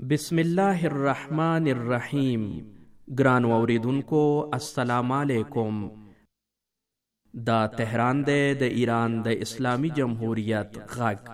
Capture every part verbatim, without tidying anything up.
بسم الله الرحمن الرحیم. ګرانو اوریدونکو السلام علیکم. دا تهران دی د ایران د اسلامی جمهوریت غږ.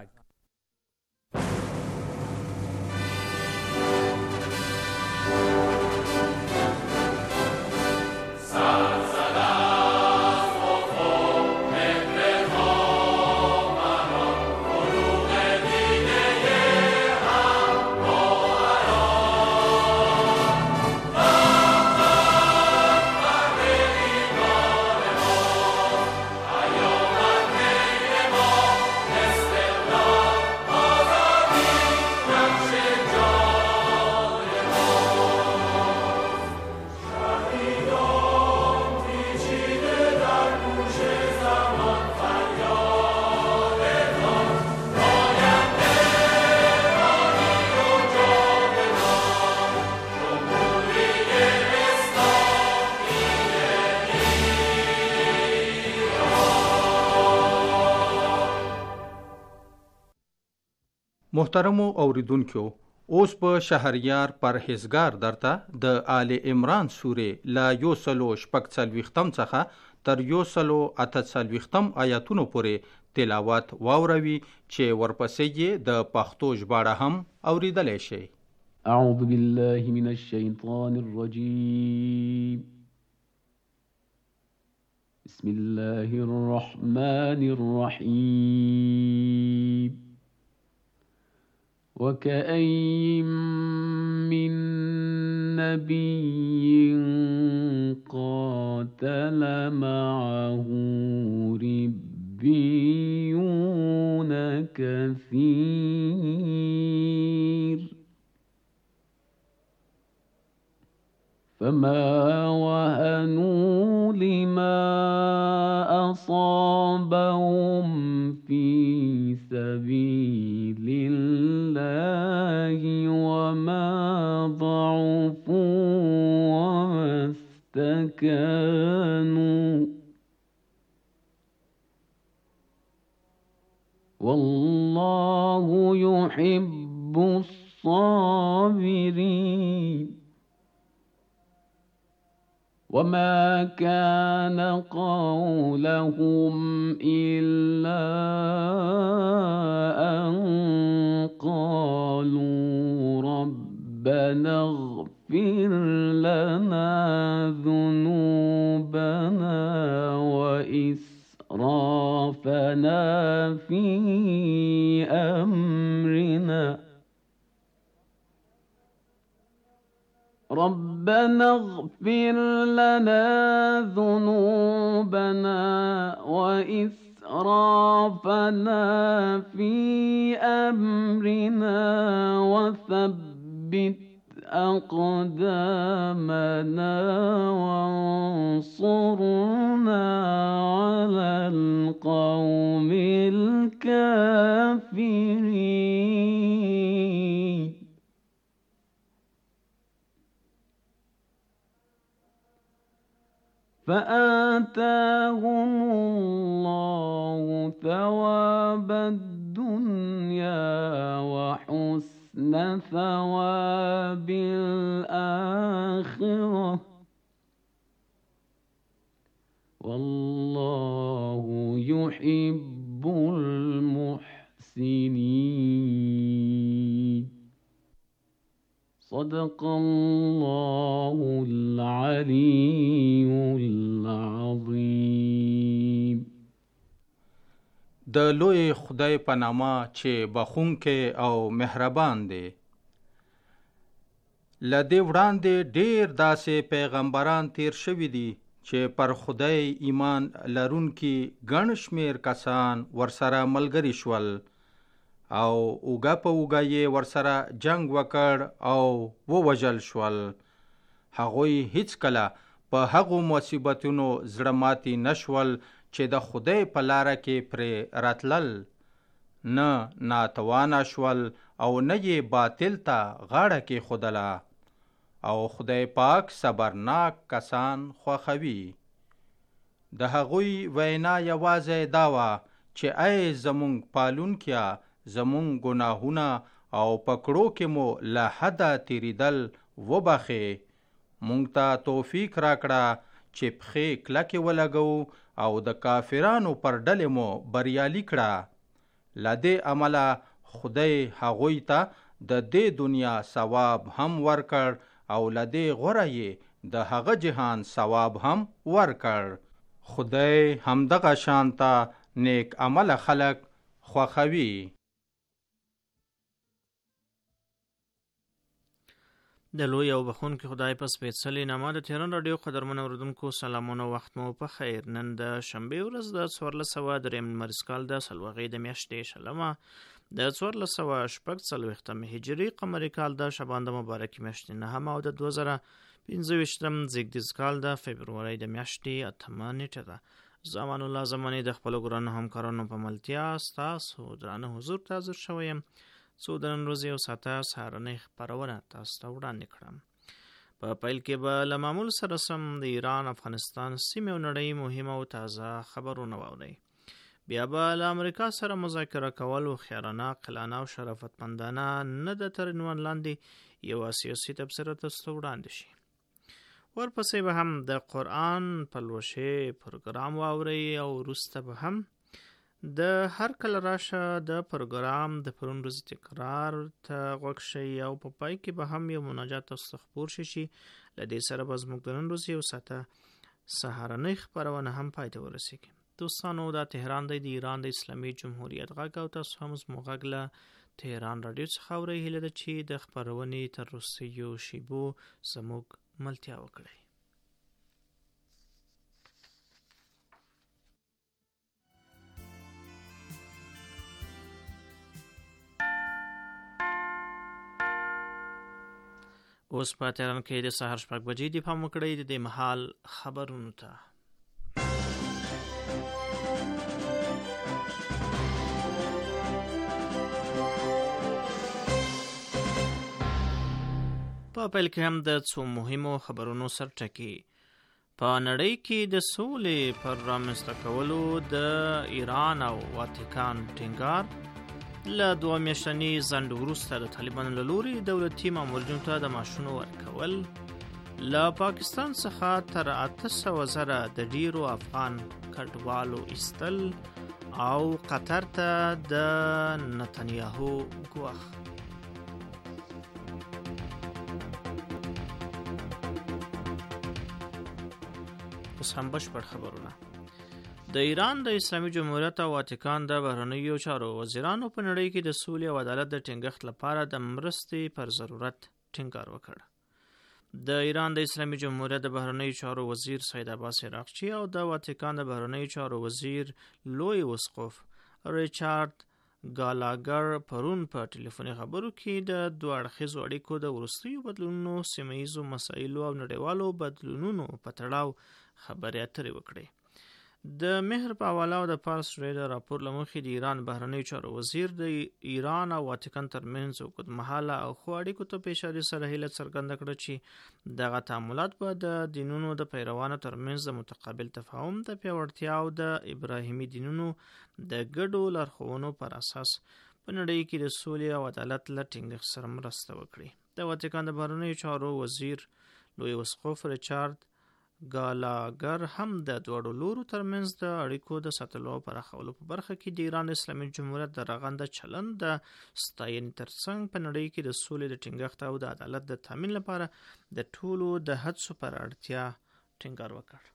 محترمو اوریدونکو، اوس په شهریار پرهیزګار درته د آل عمران سورې لا یو سلو شپږ څلوېښتم څخه تر یو سلو اته څلوېښتم آیاتونو پورې تلاوت واوروي چې ورپسې یې د پښتو ژباړه هم اوریدلی شئ. اعوذ بالله من الشیطان الرجیم. بسم الله الرحمن الرحیم. وكأين من نبي قاتل معه ربيون كثير فما وهنوا لما أصابهم في سبيل الله وما ضعفوا وما استكانوا والله يحب الصابرين. وما كان قولهم إلا أن قالوا ربنا اغفر لنا ذنوبنا وإسرافنا في أمرنا ربنا اغفر لنا ذنوبنا وإسرافنا في أمرنا وثبت أقدامنا وانصرنا على القوم الكافرين. فآتاهم الله ثواب الدنيا وحسن ثواب الآخرة والله يحب المحسنين. صدق الله العلي العظيم. د لوی خدای په نامه چې بخښونکی او مهربان دی. له دې وړاندې ډېر داسې پیغمبران تیر شوي دي چې پر خدای ایمان لرونکي ګڼ شمېر کسان ورسره ملګري شول او اوږه په اوږه یې ورسره جنگ وکړ او ووژل شول. هغوی هیڅکله په هغو مصیبتونو زړه ماتي نشول چې د خدای په لاره کې پرې راتلل، نه ناتوانه شول او نه یې باطل ته غاړه کېښودله. او خدای پاک صبرناک کسان خوښوي. د هغوی وینا یوازې دا وه چې ای زمونږ پالونکیا، زمونږ ګناهونه او پکړو کې مو له حده تیریدل وبخې. مونږ ته توفیق راکړه چې پښې کلکې ولګو او د کافرانو پر ډلې مو بریالي کړه. له دې عمله خدای هغوی ته د دې دنیا ثواب هم ورکړ او له دې غوره یې د هغه جهان ثواب هم ورکړ. خدای همدغه شانته نیک عمل خلق خوښوي. د لوی او بخونکي خدای په سپېڅلي نامه د تهران راډیو قدرمن اورېدونکو سلامونه، وخت مو په خیر. نن د شنبې ورځ د څوارلس سوه درېیم لمریز کال د سلوغې د میاشتې شلمه د څوارلس سوه شپږ څلوېښتم هجري قمري کال د شعبان د مبارکې میاشتې نهمه او د دوه زره پنځه ویشتم زیږدیز کال د فبرورۍ د میاشتې اتمه نیټه ده. زمان الله زماني د خپلو ګرانو همکارانو په ملتیا ستاسو درانه حضور ته حاضر شوی یم څو د نن ورځې یو ساعته سهارنۍ خپرونه تاسو ته وړاندې کړم. په پیل کې به له معمول سره سم د ایران، افغانستان، سیمې او نړۍ مهمه او تازه خبرونه واورئ. بیا به له امریکا سره مذاکره کول هوښیارانه، عاقلانه او شرافتمندانه نه د تر عنوان لاندې یوه سیاسي تبصره تاسو ته وړاندې شي. ورپسې به هم د قرآن پلوشې پروګرام واورئ او وروسته به هم د هر کله راشه د پروګرام د پرون ورځې تکرار ته غوږ شئ او په پای کې به هم یو مناجات تاسو ته خپور شي چې له دې سره به زموږ د نن ورځې یو ساعته سهارنۍ خپرونه هم پای ته ورسیږي. دوستانو، دا تهران دی، د ایران د اسلامي جمهوریت غږ او تاسو هم زموږ غږ له تهران راډیو څخه اورئ. هیله ده چې د خپرونې تر وروستیو شیبو زموږ ملتیا وکړئ. اوس په تهران کې د سهار شپږ بجې دي. پام وکړئ د دې مهال خبرونو ته. په پیل کې هم د څو مهمو خبرونو سرټکي. په نړۍ کې د سولې پر رامنځته کولو د ایران او واتیکان ټینګار. له دوه میاشتني ځنډ وروسته د طالبانو له لوري دولتي مامورینو ته د معاشونو ورکول. له پاکستان څخه تر اته سوه زره د ډیرو افغان کډوالو ایستل او قطر ته د نتنیاهو ګواښ. اوس هم بشپړ خبرونه. د ایران د اسلامي جمهوریت او واتیکان د بهرنیو چارو وزیرانو په نړۍ کې د سولې او عدالت د ټینګښت لپاره د مرستې پر ضرورت ټینګار وکړ. د ایران د اسلامي جمهوریت د بهرنیو چارو وزیر سید عباس عراقچي او د واتیکان د بهرنیو چارو وزیر لوی وسقف ریچارد ګالاګر پرون په ټلیفوني خبرو کې د دوه اړخیزو اړیکو د وروستیو بدلونونو، سیمه ییزو مسایلو او نړیوالو بدلونونو په تړاو خبرې اترې وکړې. د مهر په حواله او د پارس ټوډې د راپور له مخې د ایران بهرنیو چارو وزیر د ایران او واتیکان ترمنځ اوږدمهاله او ښو اړیکو ته په اشارې سره هیله څرګنده کړه چې دغه تعاملات به د دینونو د پیروانو ترمنځ د متقابل تفاهم د پیاوړتیا او د ابراهیمي دینونو د ګډو لارښوونو پر اساس په نړۍ کې د سولې او عدالت له ټینګښت سره مرسته وکړي. د واتیکان د بهرنیو چارو وزیر لوی وسقف ریچارد ګالاګر هم د دواړو لورو ترمنځ د اړیکو د ساتلو او پراخولو په برخه کې د ایران اسلامي جمهوریت د رغنده چلند د ستاینې ترڅنګ په نړۍ کې د سولې د ټینګښت او د عدالت د تامین لپاره د ټولو د هڅو پر اړتیا ټینګار وکړ.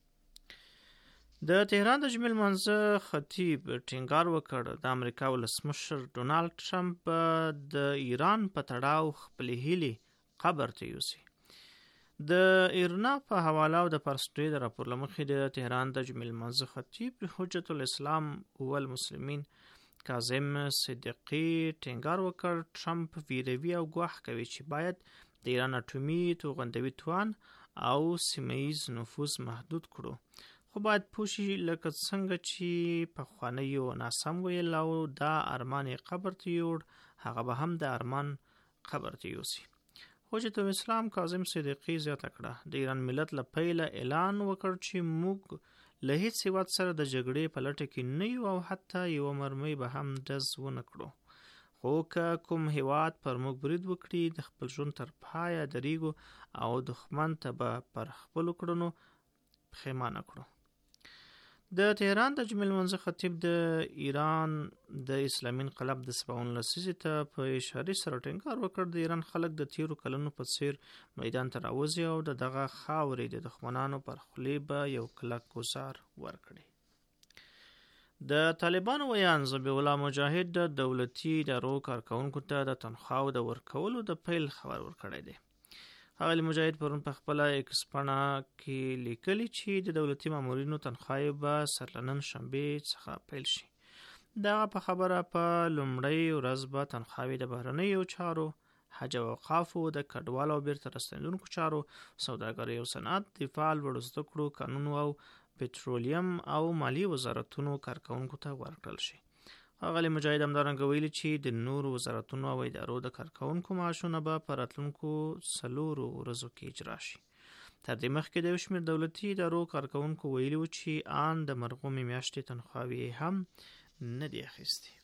د تهران د جمعې لمانځه خطیب ټینګار وکړ د امریکا ولسمشر ډونالډ ټرمپ د ایران په تړاو خپلې هیلې قبر ته یوسي. د ایرنا په حواله او د پارس ټوډې د راپور له مخې د تهران د جمعې لمانځه خطیب حجت الاسلام والمسلمین کاظم صدیقي ټینګار وکړ ټرمپ ویروي او ګواښ کوي چې باید د ایران اټومي توغندوي توان او سیمه ییز نفوذ محدود کړو، خو باید پوه شي لکه څنګه چې پخوانیو ناسم ویل او دا ارمان یې قبر ته یوړ، هغه به هم د ارمان قبر ته یوسي. حجت الاسلام کاظم صدیقي زیاته کړه د ایران ملت له پیله اعلان وکړ چې موږ له هیڅ هیواد سره د جګړې په لټه کې نه یو او حتی یوه مرمۍ به هم ډز ونه کړو، خو که کوم هیواد پر موږ برید وکړي د خپل ژوند تر پایه درېږو او دښمن ته به پر خپلو کړنو پښیمانه کړو. د تهران د جمعې لمانځه خطیب د ایران د اسلامي انقلاب د سباوون لسیزې ته په اشارې سره ټینګار وکړ د ایران خلک د تیرو کلونو په څیر میدان ته راوځي او د دغه خاورې د دښمنانو پر خولې به یو کلک ګوزار ورکړي. د طالبانو ویان ذبیح الله مجاهد د دولتي ادارو کارکوونکو ته د تنخواو د ورکولو د پیل خبر ورکړی دی. ښاغلي مجاهد پرون په خپله ایکس پاڼه کې لیکلي چې د دولتي مامورینو تنخواهی به سر له نن شنبې څخه پیل شي. دغه په خبره په لومړۍ ورځ به تنخواهی د بهرنیو چارو، حج او اوقافو، د کډوالو او بیرته راستنېدونکو چارو، سوداګرۍ او صنعت، دفاع، لوړو زده کړو، قانون او پټرولیم او مالی وزارتونو کارکوونکو ته ورکړل شي. ښاغلي مجاهد همدارنګه ویلي چې د نورو وزارتونو او ادارو د کارکوونکو معاشونه به په راتلونکو څلورو ورځو کې اجرا شي. تر دې مخکې د یو شمېر دولتي ادارو کارکوونکو ویلي وو چې آن د مرغومې میاشتې تنخواوې هم نه دي اخیستې.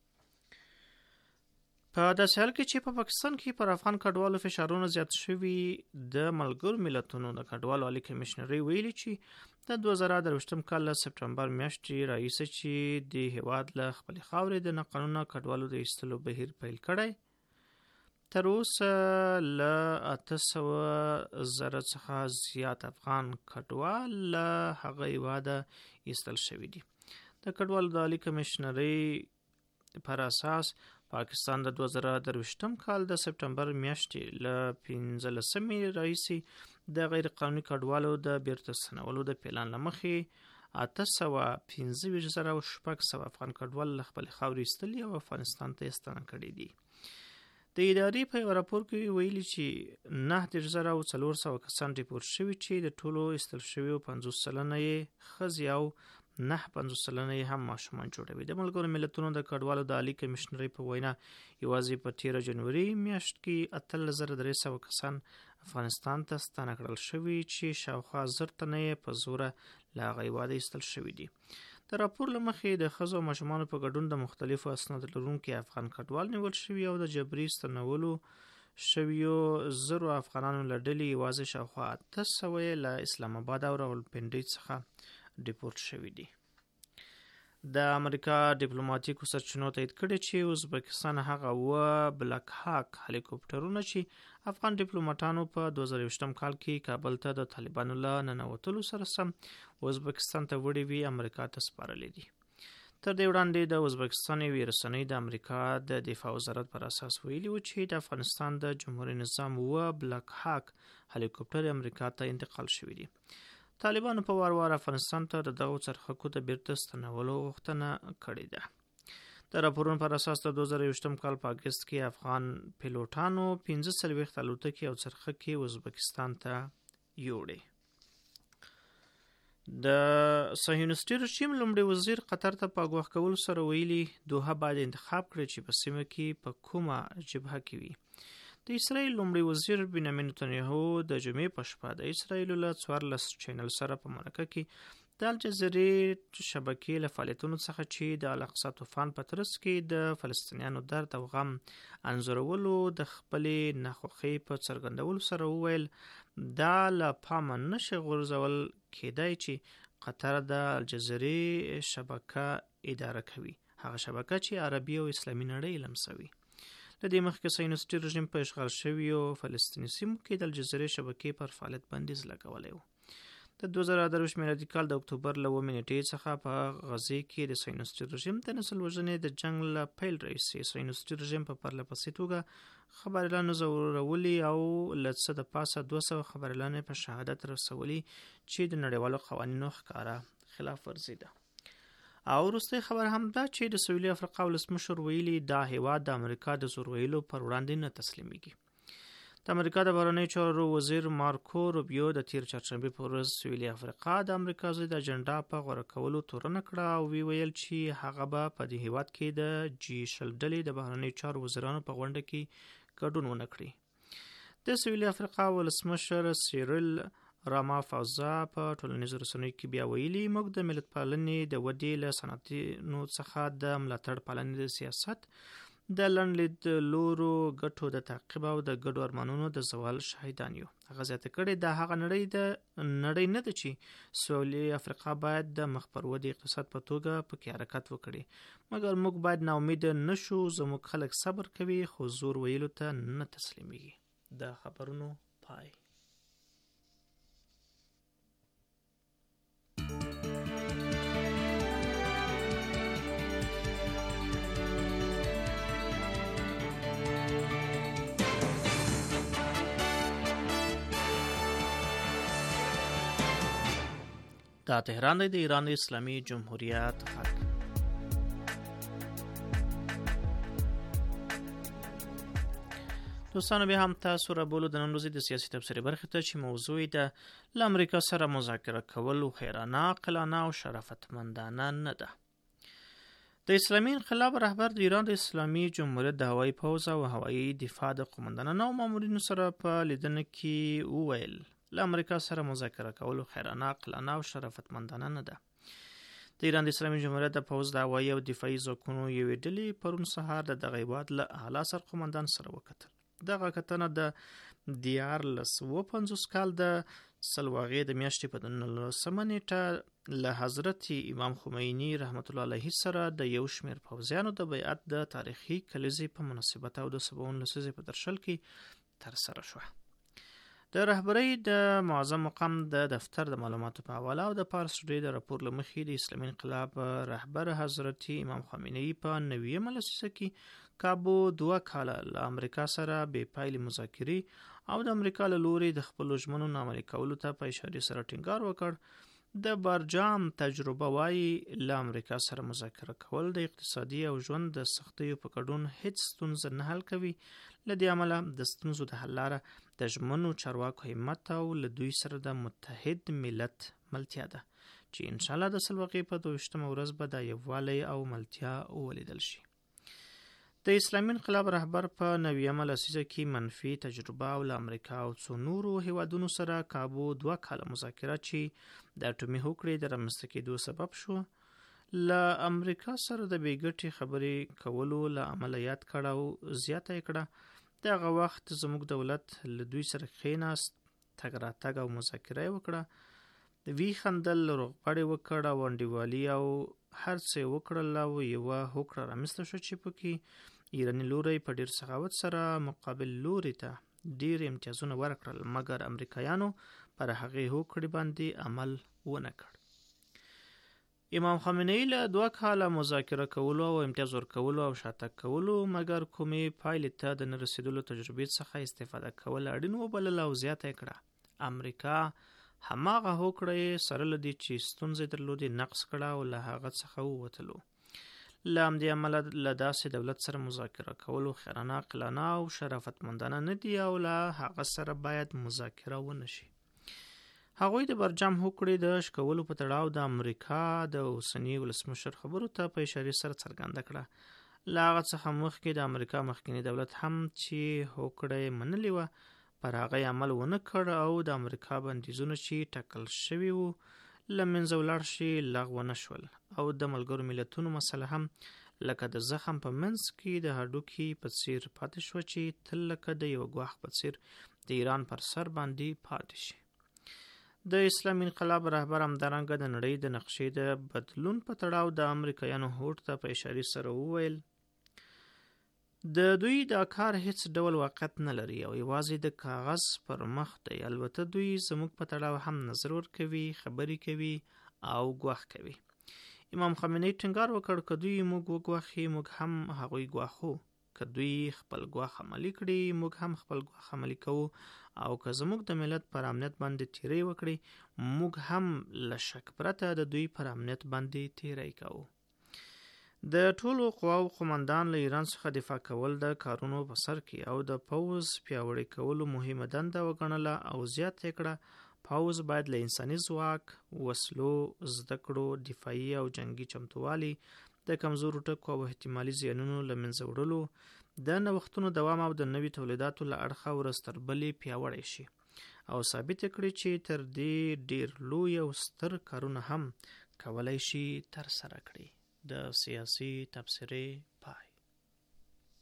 په داسې حال کې چې په پاکستان کې پر افغان کډوالو فشارونه زیات شوي، د ملګرو ملتونو د کډوالو عالی کمیشنري ویلي چې د دوه زره درویشتم کال له سپټمبر میاشتې راهیسې چې د هیواد له خپلې خاورې د ناقانونه کډوالو د ایستلو بهیر پیل کړی، تر اوسه له اته سوه زره څخه زیات افغان کډوال له هغه هیواده ایستل شوي دي. د کډوالو د عالی کمیشنري پر اساس پاکستان د دوه زره درویشتم کال د سپټمبر میاشتې له پنځلسمې راهیسې د غیر قانوني کډوالو د بیرته ستنولو د پلان له مخې اته سوه پنځه ویشت زره او شپږ سوه افغان کډوال له خپلې خاورې ایستلي او افغانستان ته یې ستنه کړي دي. د ادارې په یو راپور کې ویلي چې نهه دېرش زره او څلور سوه کسان ریپورټ شوي چې د ټولو ایستل شویو پنځوس سلنه یې ښځې او نه پنځوس سلنه یې هم ماشومان جوړوي. د ملګرو ملتونو د کډوالو د عالی کمیشنري په وینا یوازې په تیره جنوري میاشت کې اتلس زره درې سوه کسان افغانستان ته ستانه کړل شوي چې شاوخوا زر تنه یې په زوره له هغه هیواده ایستل شوي دي. د راپور له مخې د ښځو او ماشومانو په ګډون د مختلفو اسنادو لرونکي افغان کډوال نیول شوي او د جبري ستنولو شویو زرو افغانانو له ډلې یوازې شاوخوا اته سوه یې له اسلام آباد او راولپنډۍ څخه ډیپورټ شوي دي. د امریکا ډیپلوماټیکو سرچینو تایید کړي چې ازبکستان هغه اوه بلک هاک هلیکوپټرونه چې افغان ډیپلوماټانو په دوه زره یوویشتم کال کې کابل ته د طالبانو له ننوتلو سره سم ازبکستان ته وړي وي امریکا ته سپارلي دي. تر دې وړاندې د ازبکستان یوې رسنۍ د امریکا د دفاع وزارت پر اساس ویلي و چې د افغانستان د جمهوریت نظام اوه بلک هاک هلیکوپټر امریکا ته انتقال شوي دي. طالبانو په وار وار افغانستان ته د دغو څرخکو د بیرته ستنولو غوښتنه کړې ده. د راپورونو پر اساس د دوه زره یوویشتم کال په اګست کې افغان پیلوټانو پنځه څلوېښت الوتکې او څرخکې ازبکستان ته یوړې. د صهیونیستي رژیم لومړي وزیر قطر ته په ګواښ کولو سره ویلي دوحه باید انتخاب کړي چې په سیمه کې په کومه جبهه کې وي. د اسرائیل لومړي وزیر بنیامین نتنیاهو د جمعې په شپه د اسرائیل له څوارلس چینل سره په مرکه کې د الجزیرې شبکې له فعالیتونو څخه چې د الاقصی طوفان په ترڅ کې د فلسطینیانو درد او غم انځورولو د خپلې ناخوښۍ په څرګندولو سره وویل دا له پامه نشي غورځول کېدای چې قطر د الجزیرې شبکه اداره کوي، هغه شبکه چې عربي او اسلامي نړۍ لمسوي. د دې مخکې صهیونیستي رژیم په اشغال شویو فلسطیني سیمو کې د الجزیرې شبکې پر فعالیت بندیز لګولی و. د دوه زره درویشت میلادي کال د اکتوبر له اووه نیټې څخه په غزې کې د صهیونیستي رژیم د نسل وژنې د جنګ له پیل راهیسې صهیونیستي رژیم په پرله پسې توګه خبريالانو ځورولي او له څه د پاسه دوه سوه خبريالان په شهادت رسولي چې د نړیوالو قوانینو ښکاره خلاف ورزي ده. او وروستی خبر هم دا چې د سویلي افریقا ولسمشر ویلي دا هیواد د امریکا د زور ویلو پر وړاندې نه تسلیمیږي. د امریکا د بهرنیو چارو وزیر مارکو روبیو د تیر چهارشنبې په ورځ سویلي افریقا د امریکا ضد اجنډا په غوره کولو تورنه کړه او وی ویل چې هغه به په دې هیواد کې د جی شل ډلې د بهرنیو چارو وزیرانو په غونډه کې ګډون ونه کړي. د سویلي افریقا ولسمشر سیریل رامافوزا په ټولنیزو رسنیو کې بیا ویلي موږ د ملت پالنې د ودې له صنعتونو څخه د ملاتړ پالنې د سیاست د لنډلید لورو ګټو د تعقیب او د ګډو ارمانونو د زوال شاهدان یو. هغه زیاته کړې دا هغه نړۍ د نړۍ نه ده چې سویلي افریقا باید د مخ پر ودې اقتصاد په توګه پکې حرکت وکړي، مګر موږ باید ناامید نشو. زموږ خلک صبر کوي خو زور ویلو ته نه تسلیمیږي. د خبرونو پای. دا تهران دی، د ایران اسلامي جمهوریت غږ. دوستانو بیا هم تاسو را بولو د نن ورځې د سیاسي تبصرې برخې ته چې موضوع یې د له امریکا سره مذاکره کول خیرانه، عاقلانه او شرافتمندانه نه ده. د اسلامي انقلاب رهبر د ایران د اسلامي جمهوریت د هوایي پوځ او هوایي دفاع د قومندانانو او مامورینو سره په لیدنه کې وویل له امریکا سره مذاکره کول خیرانه، عاقلانه او شرافتمندانه نه ده. د ایران د اسلامي جمهوریت د پوځ د هوایي او دفاعي ځواکونو یوې ډلې پرون سهار د دغه هیواد له اعلی سرقومندان سره وکتل. دغه کتنه د دیارلس اوه پنځوس کال د سلواغې د میاشتې په نولسمه نیټه له حضرت امام خمیني رحمت الله علیه سره د یو شمېر پوځیانو د بیعت د تاریخي کلیزې په مناسبت او د سبعون لسیزې په درشل کې ترسره شوه. د رهبرۍ د معظم مقام د دفتر د معلوماتو په حواله او د پارس ټوډې د راپور له مخې د اسلامي انقلاب رهبر حضرت امام خمیني په نویمه لسیزه کې کابو دوه کاله له امریکا سره بې پایلې مذاکرې او د امریکا له لوري د خپلو ژمنو نامعملي کولو ته په اشارې سره ټینګار وکړ. د بارجام تجربه وایي له امریکا سره مذاکره کول د اقتصادي او ژوند د سختیو په ګډون هیڅ ستونزه نه حل کوي. له دې امله د ستونزو د حل لاره د ژمنو چارواکو همت او له دوی سره د متحد ملت ملتیا ده چې انشاءالله د سلواغې په دویشتمه ورځ به دا یووالی او ملتیا ولیدل شي. د اسلامي انقلاب رهبر په نویمه لسیزه کې منفي تجربه او له امریکا او څو نورو هیوادونو سره کابو دوه کاله مذاکره چې د اټومي هوکړې د رامنځته کېدو سبب شو له امریکا سره د بې ګټې خبرې کولو له امله یاد کړه او زیاته یې کړه. دغه وخت زموږ دولت له دوی سره کښېناست، تګ راتګ او مذاکره یې وکړه، وی خندل، روغبړ یې وکړ او انډیوالي او هر څه یې وکړل او یوه هوکړه رامنځته شوه چې پکې ایراني لوری په ډیر سخاوت سره مقابل لوري ته ډیر امتیازونه ورکړل، مګر امریکایانو پر هغې هوکړې باندې عمل ونه کړ. امام خامنه‌ای له دوه کاله مذاکره کولو او امتیاز ورکولو او شاتګ کولو مګر کومې پایلې ته د نه رسېدلو تجربې څخه استفاده کول اړین وبلل او زیاته یې کړه. امریکا هماغه هوکړه سره له دې چې ستونزې درلودې نقص کړه او له هغه څخه ووتلو. له همدې امله له داسې دولت سره مذاکره کولو خیرانه، عاقلانه او شرافتمندانه نه دي او له هغه سره باید مذاکره ونه شي. هغوی د برجام هوکړې د شکولو په تړاو د امریکا د اوسني ولسمشر خبرو ته په اشارې سره څرګنده کړه. له هغه څخه مخکې د امریکا مخکینی دولت هم چې هوکړه یې منلې وه پر هغه عمل ونه کړ او د امریکا بندیزونه چې ټاکل شوي وو له منځه ولاړ شي لغوه نه شول او د ملګرو ملتونو مسله هم لکه د زخم په منځ کې د هډوکي په څیر پاتې شوه چې تل لکه د یو ګواښ په څیر د ایران پر سر باندې پاتې شي. د اسلامي انقلاب رهبر همدارنګه د نړۍ د نقشې د بدلون په تړاو د امریکایانو هوډ ته په اشارې سره وویل د دوی دا کار هیڅ ډول واقعیت نه لري او یوازې د کاغذ پر مخ دی. البته دوی زموږ په تړاو هم نظر ورکوي، خبرې کوي او ګواښ کوي. امام خامنه‌ای ټینګار وکړ که دوی موږ وګواښي موږ هم هغوی ګواښو، که دوی خپل ګواښ عملي کړي موږ هم خپل ګواښ عملي کوو او که زموږ د ملت پر امنیت باندې تیری وکړي موږ هم له شک پرته د دوی پر امنیت باندې تیری کوو. د ټولو قواو قومندان له ایران څخه دفاع کول د کارونو په سر کې او د پوځ پیاوړي کولو مهمه دنده وګڼله او زیاته یې کړه پوځ باید له انساني ځواک، وسلو، زده کړو، دفاعي او جنگي چمتووالي، د کمزورو ټکو او احتمالي زیانونو له منځه وړلو، د نوښتونو دوام او د نوي تولیداتو له اړخه ورځ تر بلې پیاوړی شي او ثابت کړي چې تر دې ډیر لوی او ستر کارونه هم کولای شي ترسره کړي. د سیاسي تبصرې پای.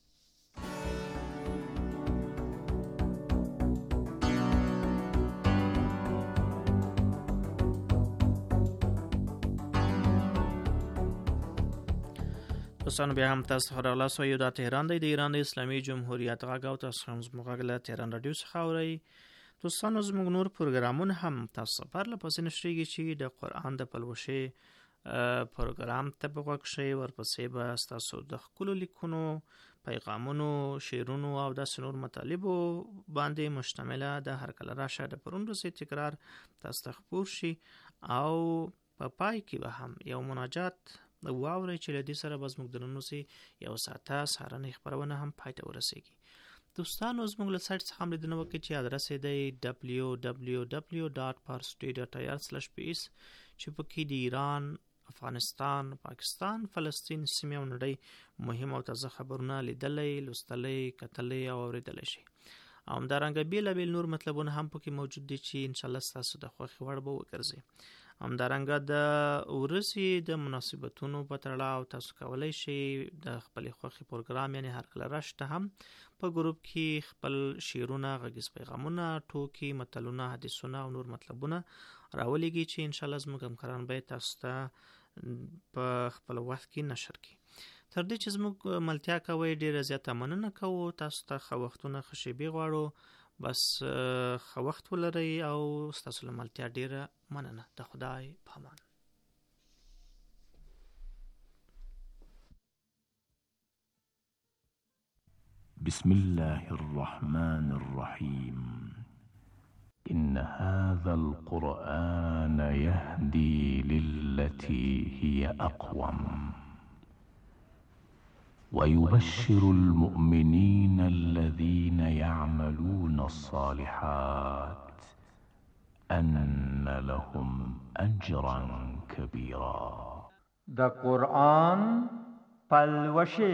دوستانو بیا هم تاسو خبر اولاسو یو د تهران دی د ایران د اسلامي جمهوریت غږ او تاسو هم زموږ له تهران رادیو څخه اورئ. دوستانو زموږ نور پروګرامونه هم تاسو پر لپاره نشریږي چې د قرآن د پلوشي پروګرام ته به غوږ شئ. ورپسې به تاسو د ښکلو لیکونو، پیغامونو، شعرونو او داسې نور مطالبو باندې مشتمله د هر کله راشه د پرون ورځې تکرار تاسو ته خپور شي او په پای کې به هم یو مناجات واورئ چې له دې سره به زموږ د نن ورځې یو ساعته سهارنۍ خپرونه هم پای ته ورسیږي. دوستانو زموږ له سایټ څخه هم لیدنه وکړئ چې ادرس یې دی دبلیو دبلیو دبلیو ډاټ پارسټي ډاټ آی آر سلش پی ایس چې پکې د ایران، افغانستان، پاکستان، فلسطین سیمې او نړۍ مهم او تازه خبرونه لیدلی، لوستلی، کتلی او اورېدلی شي. او همدارنګه بېلابېل نور مطلبونه هم پکې موجود دي چې انشاءالله ستاسو د خوښې وړ به وګرځي. همدارنګه د ورځې د مناسبتونو په تړاو تاسو کولی شئ د خپلې خوښې پروګرام یعنې هر کله راشته هم په ګروپ کې خپل شعرونه، غږیز پیغامونه، ټوکې، متلونه، حدیثونه او نور مطلبونه راولېږي چې انشاءالله زموږ همکاران به یې تاسو ته په خپل وخت کې نشر کړي. تر دې چې زموږ ملتیا کوئ ډېره زیاته مننه کوو. تاسو ته ښه وختونه، ښه شېبې غواړو. بس ښه وخت ولرئ او ستاسو له ملتیا ډېره مننه. د خدای په امان. بسم الله الرحمن الرحيم. إن هذا القرآن يهدي للتي هي أقوم ويبشر المؤمنين الذين يعملون الصالحات أن لهم أجرا كبيرا. د قرآن پلوشي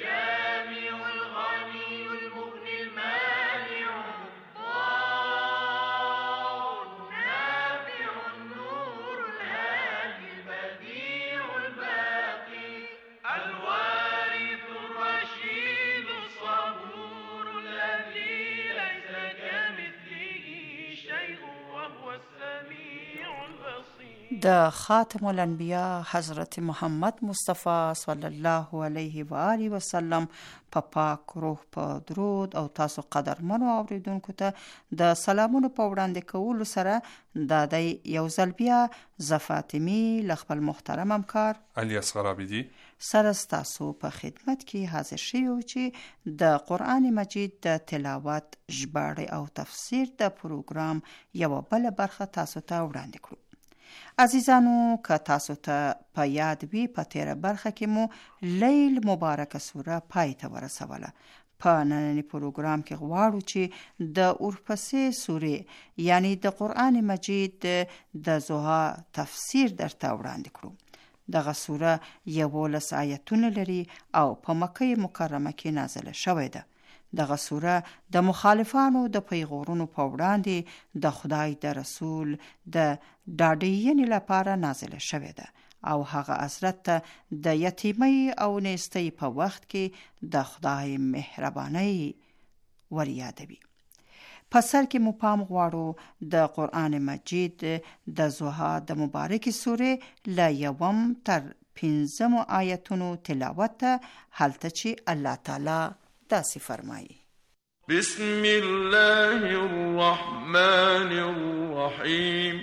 د خاتم الانبیاء حضرت محمد مصطفی صلی الله علیه و آله وسلم په پاک روح په درود او تاسو قدرمنو اوریدونکو ته د سلامونو په وړاندې کولو سره د دې یو ځل بیا ز فاطمی ل خپل محترم همکار علي اصغر عابدي سره تاسو په خدمت کې حاضر شیو چې د قرآن مجید د تلاوت، ژباړې او تفسیر د پروګرام یو بل برخه تاسو ته وړاندې کړو. عزیزانو که تاسو ته په یاد وي په تیره برخه کې مو لیل مبارکه سوره پای ته ورسوله. په نننی پروګرام کې غواړو چې د اورپسې سورې یعنی د قرآن مجید د ضحا تفسیر درته وړاندې کړو. دغه سوره یولس آیتونه لري او په مکه مکرمه کې نازله شوې ده. دغه سوره د مخالفانو د پیغورونو په وړاندې د خدای د رسول د ډاډینې لپاره نازله شوې ده او هغه حضرت ته د یتیمۍ او نیستۍ په وخت کې د خدای مهرباني وریادوي. په سر کې مو پام غواړو د قرآن مجید د ضحا د مبارکې سورې له یوم تر پنځمو آیتونو تلاوت ته هلته چې الله تعالی داسې فرمایي: بسم الله الرحمن الرحيم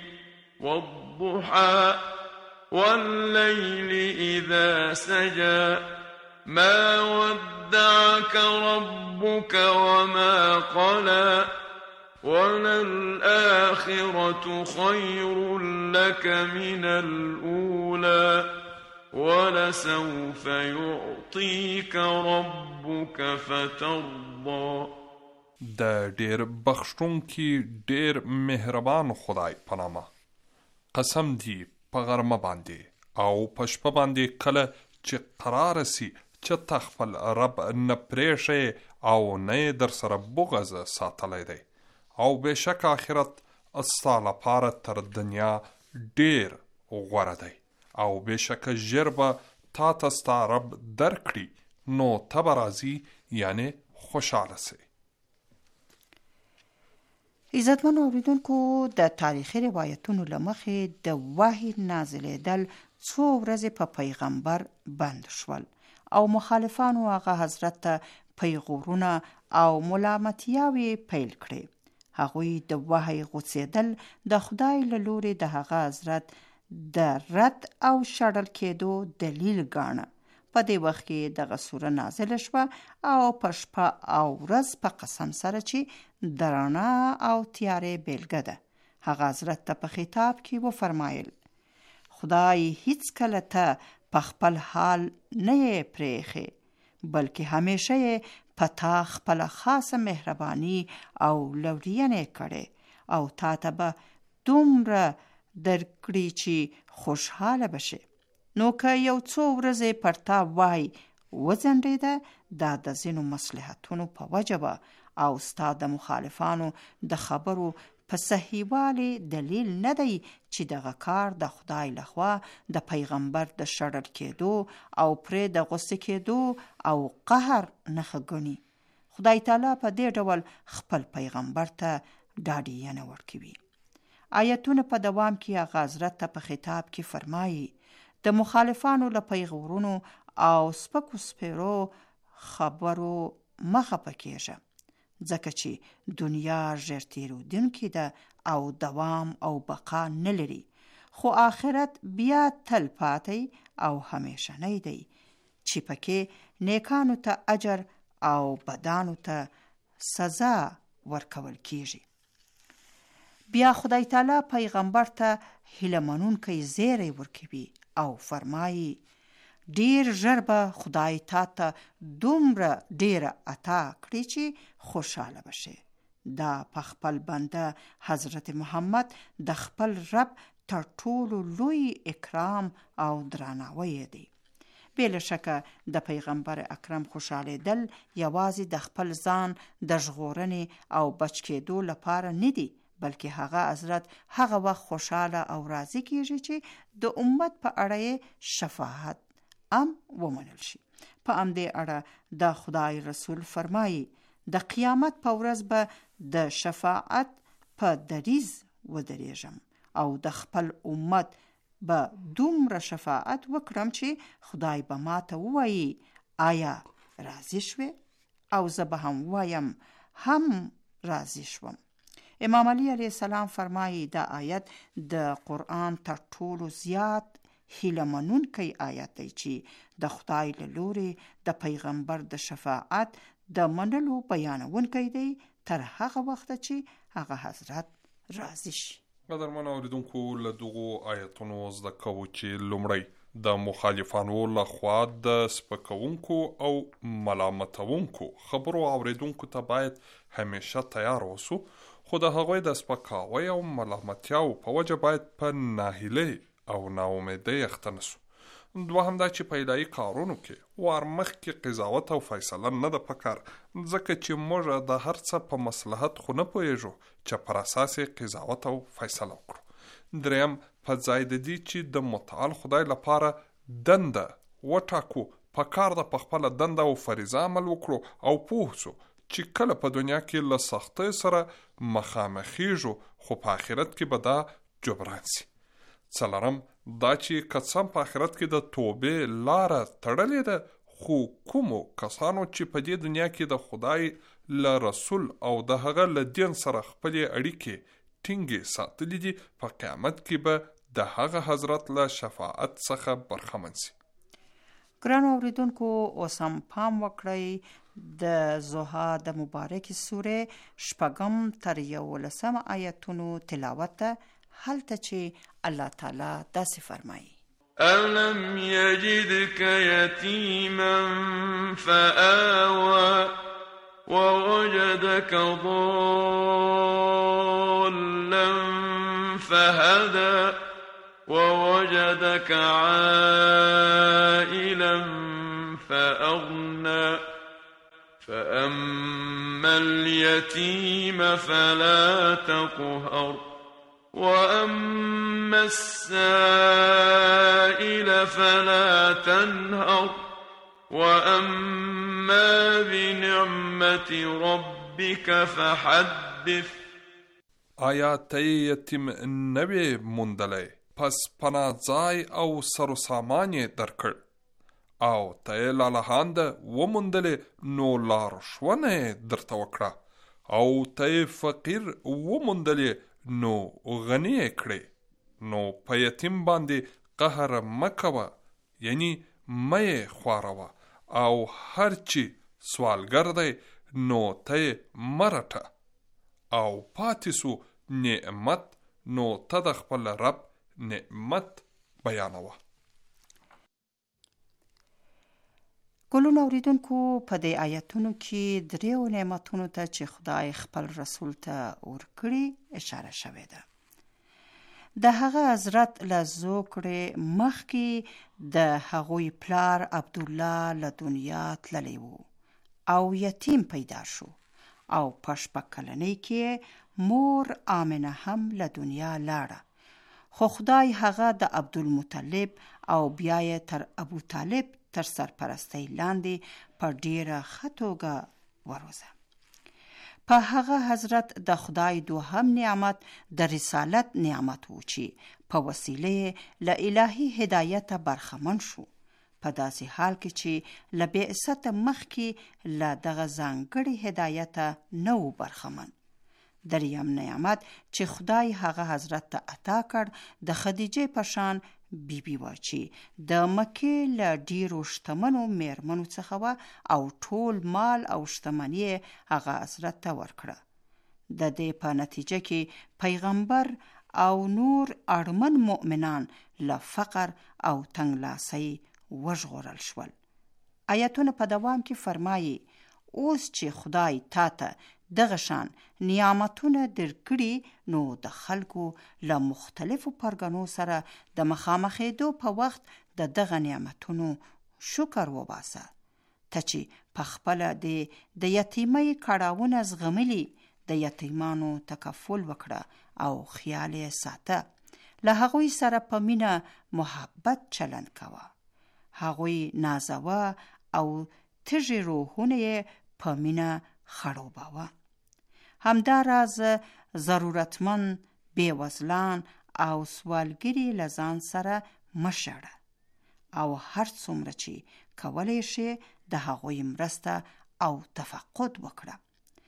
والضحى والليل إذا سجى ما ودعك ربك وما قلى وللآخرة خير لك من الأولى ولسوف يعطيك ربك فترضى. د ډیر بخښونکي ډیر مهربان خدای په نامه قسم دی په غرمه باندې او په شپه باندې کله چې قرار سي چې تخفل رب نه پریښي او نه در سره بغض ساتلی دی او بشک آخرت استا لپاره تر دنیا ډیر غوره دی او بشک ژر به تا ته ستا رب درکړي نو ته به راځي یعنی خوشاله سي. عزتمن اوریدونکو، د تاریخي روایتونو لمخې د وحی نازلېدل څو ورځې په پیغمبر بند شول او مخالفانو هغه حضرت ته پیغورونه او ملامتیاوې پیل کړې. هغوی د وحی غوڅېدل د خدای له لوري د هغه حضرت د رد او شړل کېدو دلیل ګاڼه. په دې وخت کې دغه سوره نازله شوه او په شپه او ورځ په قسم سره چې د رڼا او تیارې بیلګه ده، هغه حضرت ته په خطاب کې وفرمایل: خدای هیڅ کله ته په خپل حال نه یې پرېښې، بلکې همیشه یې په تا خپله خاصه مهرباني او لورینې کړې او تا ته به دومره درکړي چې خوشحاله بشي. نو که یو څو ورځې پر تا وای وځنډېده، دا د ځینو مصلحتونو په وجه به او ستا د مخالفانو د خبرو په صحیحوالي دلیل نه دی چې دغه کار د خدای لخوا د پیغمبر د شړل کېدو او پرې د غصې کېدو او قهر نښه ګڼي. خدای تعالی په دې ډول خپل پیغمبر ته ډاډینه ورکوي. آیتونه په دوام کې هغه حضرت ته په خطاب کې فرمایي: د مخالفانو له پیغورونو او سپکو سپیرو خبرو مخه پکېږه، ځکه چې دنیا ژر تېرېدونکې ده او دوام او بقا نه لري، خو آخرت بیا تل پاتې او همیشنی دی چې پکې نیکانو ته اجر او بدانو ته سزا ورکول کیږي. بیا خدای تعالی پیغمبر ته هیله منونکی زیری ورکوي او فرمایي: ډیر ژر به خدای تا ته دومره ډیره عطا کړي چې خوشحاله بشي. دا په خپل بنده حضرت محمد د خپل رب تر ټولو لوی اکرام او درناوی دی. بې له شکه د پیغمبر اکرم خوشحالېدل یوازې د خپل ځان د ژغورنې او بچ کېدو لپاره نه دی، بلکې هغه حضرت هغه وخت خوشحاله او راضي کېږي چې د امت په اړه یې شفاعت ام ومنل شي. په همدې اړه د خدای رسول فرمایي: د قیامت په ورځ به د شفاعت په دریز ودرېږم او د خپل امت به دومره شفاعت وکړم چې خدای به ماته ووایي: آیا راضي شوې؟ او زه به هم وایم هم راضي شوم. امام علی علیه السلام فرمایي: دا آیت د قرآن تر ټولو زیات هیله منونکی آیت دی چې د خدای له لوري د پیغمبر د شفاعت د منلو بیانونکی دی تر هغه وخته چې هغه حضرت راضي شي. قدرمن اوریدونکو، له دغو آیتونو زده کوو چې لومړی د مخالفانو لخوا د سپکونکو او ملامتونکو خبرو اوریدونکو ته باید همیشه تیار اوسو، خو د هغوی د سپکاوي او ملامتیاو په وجه باید په ناهیلۍ او ناامیدۍ اخته نسو. دوهم دا چې په الهي کارونو کې وار مخکې قضاوت او فیصله نه ده پکار، ځکه چې موږ د هر څه په مصلحت خو نه پوهیږو چې پر اساس یې قضاوت او فیصله وکړو. دریم په ځای د دې چې د متعال خدای لپاره دنده وټاکو، پکار ده په خپله دنده او فریضه عمل وکړو او پوه سو چې کله په دنیا کې له سختۍ سره مخامخېږو، خو په آخرت کې به دا جبران سي. څلورم دا چې که څه په آخرت کې د توبې لاره تړلې ده، خو کومو کسانو چې په دې دنیا کې د خدای له رسول او د هغه له دین سره خپلې اړیکې ټینګې ساتلې دي، په قیامت کې به د هغه حضرت له شفاعت څخه برخمن سي. ګرانو اوریدونکو، اوس هم پام وکړئ د زوحا د مبارکې سورې شپږم تر یولسم آیتونو تلاوت ته، هلته چې الله تعالی داسې فرمایي: ألم يجدك يتيما فآوى ووجدك ضالا فهدى ووجدك عائلا فأغنى فأما اليتيم فلا تقهر وأما السائل فلا تنهر وأما بنعمة نعمة ربك فحدث. آیا ته یتیم نوی موندلی پس پناه ځای او سر و سامان یې درکړ او ته یې لالهانده وموندلې نو لارښوونه یې درته وکړه او ته یې فقیر وموندلې نو غني یې کړې نو په یتیم باندې قهر مه کوه یعنی مه یې خواروه او هر چی سوالګر دی نو ته یې مه رټه او پاتې سو نعمت نو ته د خپل رب نعمت بیانوه. ګلونو اوریدونکو په دې آیتونو کې دریو نعمتونو ته چې خدای خپل رسول ته ورکړي اشاره شوې ده. د هغه حضرت له زوکړې مخکې د هغوی پلار عبدالله له دنیا تللی و او یتیم پیدا شو او په شپږ کلنۍ کې مور آمنه هم له دنیا لاړه خو خدای هغه د عبدالمطلب او بیا یې تر ابو طالب تر سرپرستی لاندې په ډیره ښه توګه وروزه. په هغه حضرت د خدای دوهم نعمت د رسالت نعمت و چې په وسیله له الهي هدایت برخمن شو په داسې حال کې چې له بعثت مخکې له دغه ځانګړي هدایت نه و برخمن. دریم نعمت چې خدای هغه حضرت ته عطا کړ د خدیجې په شان بیبي و چې د مکې له ډیرو شتمنو میرمنو څخه و او ټول مال او شتمني هغه حضرت ته ورکړه. د دې په نتیجه کې پیغمبر او نور اړمن مؤمنان له فقر او تنګلاسۍ وژغورل شول. آیتونه په دوام کې فرمایي اوس چې خدای تا ته دغه شان نعمتونه درکړي نو د خلکو له مختلفو پرګنو سره د مخامخېدو په وخت د دغه نعمتونو شکر وباسه. ته چې په خپله د د یتیمۍ کړاوونه زغملي د یتیمانو تکفل وکړه او خیال یې ساته. له هغوی سره په مینه محبت چلند کوه. هغوی نازوه او تږي روحونه یې په مینه خړوباوه. همدا راز ضرورتمن بیوزلان او سوالګری لزان سره مشړه او هر څومره چې کولی شي د هغوی مرسته او تفقد وکړه.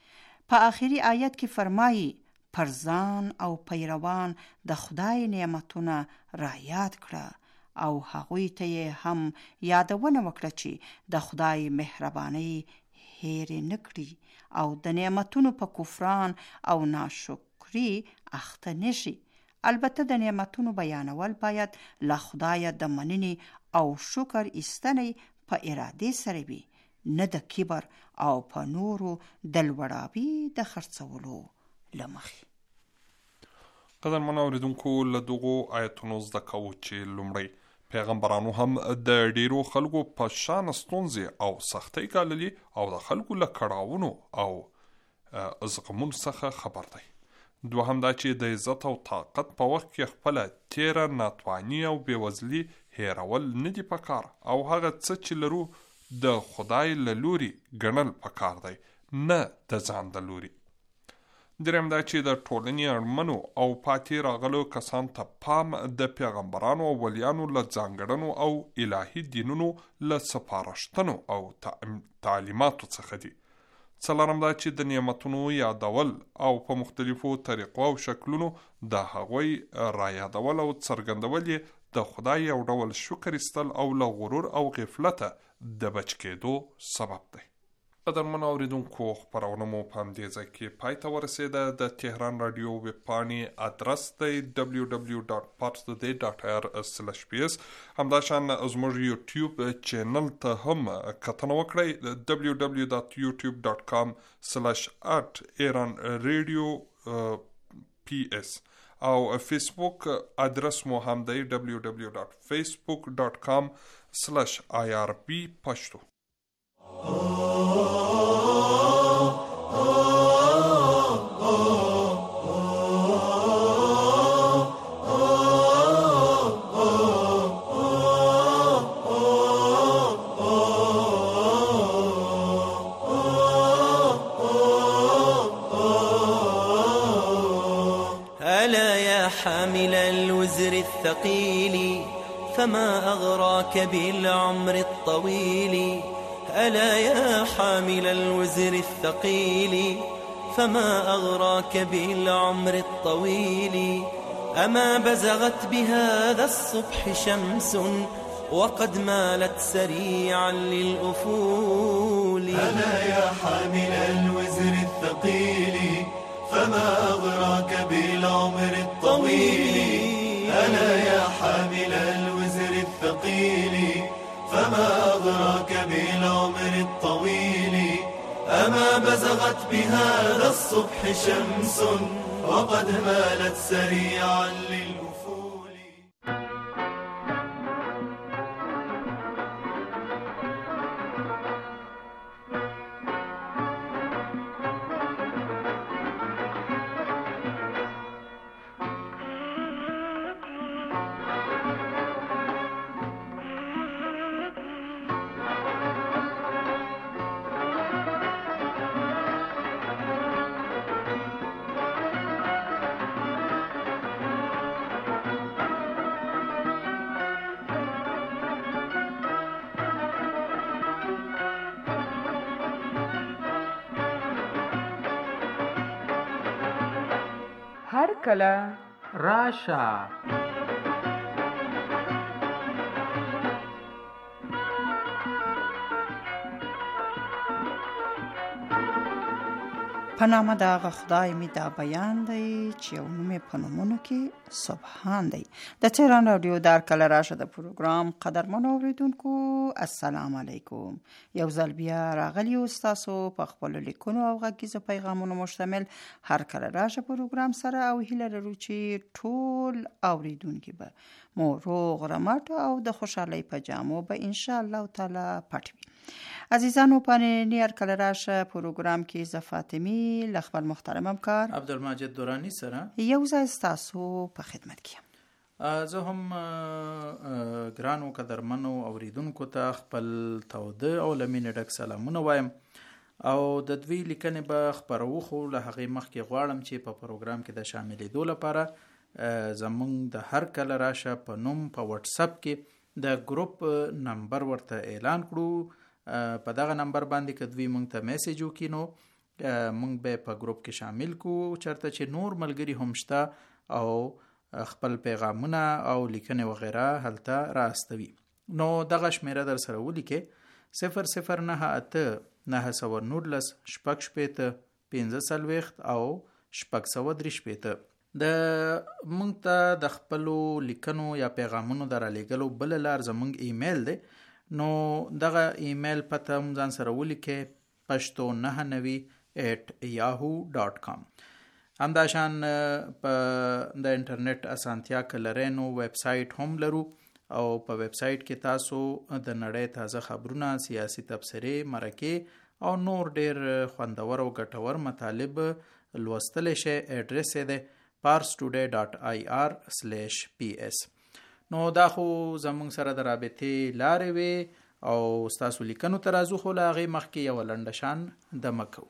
په آخري آیت کې فرمایي پر ځان او پیروان د خدای نعمتونه را یاد کړه او هغوی ته هم یادونه وکړه چې د خدای مهرباني هېر نه کړي او د نعمتونو په کفران او ناشکری اخته نشي. البته د نعمتونو بیانول باید له خدای د مننې او شکر ایستنې په ارادې سره وي، نه د کبر او په نورو د لوړاوي د خرڅولو له مخې. قدرمنو اوریدونکو له دغو آیتونو زده کوو چې لومړی پیغمبرانو هم د ډیرو خلکو په شان ستونزې او سختۍ ګاللي او د خلکو له کړاوونو او زغمونو څخه خبر دی. دوهم دا چې د عزت او طاقت په وخت کې خپله تیره ناتواني او بېوزلي هیرول نه دي پکار او هغه څه چې لرو د خدای له لوري ګڼل پکار دی، نه د ځان د لوري. دریم دا چې د ټولنې اړمنو او پاتې راغلو کسان ته پام د پیغمبرانو او ولیانو له ځانګړنو او الهي دینونو له سپارښتنو او تعلیماتو څخه دي. څلورم دا چې د نعمتونو یادول او په مختلفو طریقو او شکلونو د هغوی را یادول او څرګندول یې د خدای یو ډول شکر ایستل او له غرور او غفلته د بچ کېدو سبب دی. قدرمنو اوریدونکو خپرونه مو په همدې ځای کې پای ته ورسېده. د تهران راډیو ویب پاڼې ادرس دی دبلیو دبلیو ډاټ پارس د دی ډاټ آر سلش پی اس. همداشان زموږ یوټیوب چینل ته هم کتنه وکړئ دبلیو دبلیو ډاټ یوټیوب ډاټ کام سلش ات ایران ریډیو پی اس او فیسبوک ادرس مو هم دی دبلیو دبلیو ډاټ فیسبوک ډاټ کام سلش آی آر پی پښتو. الثقيل فما أغراك بالعمر الطويل ألا يا حامل الوزر الثقيل فما أغراك بالعمر الطويل أما بزغت بهذا الصبح شمس وقد مالت سريعا للأفول ألا يا حامل الوزر الثقيل فما أغراك بالعمر الطويل ألا يا حامل الوزر الثقيل فما أغراك بالعمر الطويل أما بزغت بهذا الصبح شمس وقد مالت سريعا للأفول. هر کله راشه. په نامه د هغه خدای می دا بیان دی چې یو نوم یې په نومونو کې سبحان دی. د تهران رادیو د هر کله راشه د پروګرام قدرمنو اوریدونکو السلام علیکم. یو ځل بیا راغلی یو ستاسو په خپلو لیکونو او غږیزو پیغامونو مشتمل هر کله راشه پروګرام سره او هیله لرو چې ټول اوریدونکي به مو روغ رمټ او د خوشحالۍ په جامو به انشاءالله تعالی پټ وي. عزیزانو پانینی هر کله راشه پروګرام کې زه فاطمی له خپل محترم همکار عبدالمجید دورانی سره یو ځای ستاسو په خدمت کې یم. زه هم ګرانو قدرمنو اوریدونکو ته خپل توده او له مینې ډک سلامونه وایم او د دوی لیکنې به خپرو خو له هغې مخکې غواړم چې په پروګرام کې د شاملېدو لپاره زمونږ د هر کله راشه په نوم په واتساپ کې د ګروپ نمبر ورته اعلان کړو. په دغه نمبر باندې که دوی مونږ ته میسیج وکړي نو مونږ به په ګروپ کې شامل کو چرته چې نور ملګري هم شته او خپل پیغامونه او لیکنې وغیره هلته راستوي. نو دغه شمیره در سره ولیکئ صفر صفر نه اته نه سوه نولس شپږ شپېته پنځه څلوېښت او شپږ سوه درې شپېته. د مونږ ته د خپلو لیکنو یا پیغامونو د رالیږلو بله لار زمونږ ایمیل دی. نو دغه ایمیل پته هم ځان سره ولیکئ پښتو نهه نوي ایټ یاهو ډاټ کام. همداشان په د انټرنیټ اسانتیا که لرئ نو ویب سایټ هم لرو او په ویب سایټ کې تاسو د نړۍ تازه خبرونه، سیاسي تبصرې، مرکې او نور ډیر خوندور او ګټور مطالب لوستلی شئ. ایډرس یې دی parstoday ډاټ آی آر سلیش پی ایس. نو دا خو زمونږ سره د رابطې لارې وې او ستاسو لیکنو ته راځو، خو له هغې مخکې یوه لنډه شان دمه کوو.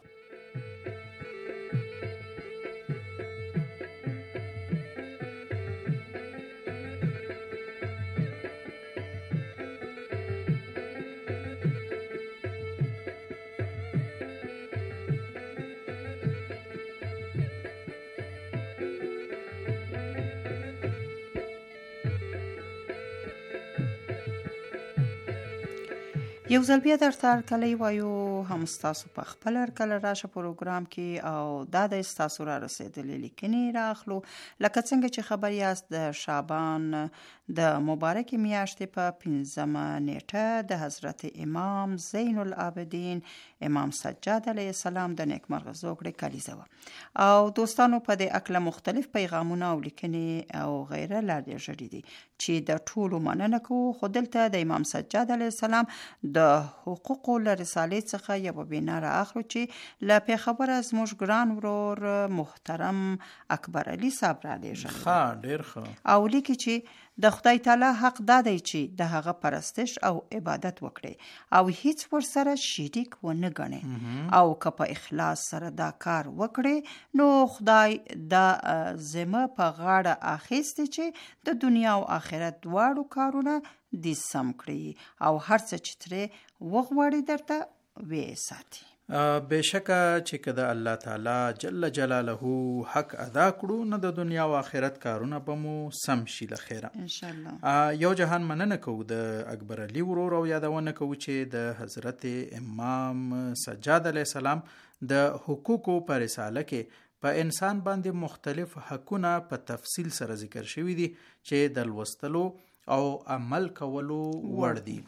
یو ځل بیا درته هرکلی وایو هم ستاسو په خپل هرکله راشه پروګرام کې او دا د ستاسو را رسېدلې لیکنې راخلو. لکه څنګه چې خبر یاست د شعبان د مبارکې میاشتې په پنځمه نیټه د حضرت امام زین العابدین امام سجاد علیه السلام د نیکمرغه زوکړې کلیزه وه او دوستانو په دې اکله مختلف پیغامونه او لیکنې او غیره لارلیږلي دي چې د ټولو مننه کوو. خو دلته د امام سجاد علیه السلام د حقوقو له رسالې څخه یوه بینا را اخلو چې له پیښوره زموږ ګران ورور محترم اکبر علي صاحب را لیږلي ښه ډېر ښه او لیکي چې د خدای تعالی حق دا دی چې د هغه پرستش او عبادت وکړي او هیڅ ورسره شریک ونه ګڼي او که په اخلاص سره دا کار وکړي نو خدای دا ذمه په غاړه اخیستی چې د دنیا او آخرت دواړو کارونه دې سم کړي او هر څه چې ترې وغواړي درته وې ساتي. بشکه چې که د الله تعالی جل جلاله حق ادا کړو نو د دنیا او آخرت کارونه به مو سم شي له خیره ان شاء الله. یو جهان مننه کوو د اکبر علي ورور او یادونه کوو چې د حضرت امام سجاد علیه السلام د حقوقو په رساله کې په انسان باندې مختلف حقونه په تفصیل سره ذکر شوي دي چې د لوستلو او عمل کولو وړ دي.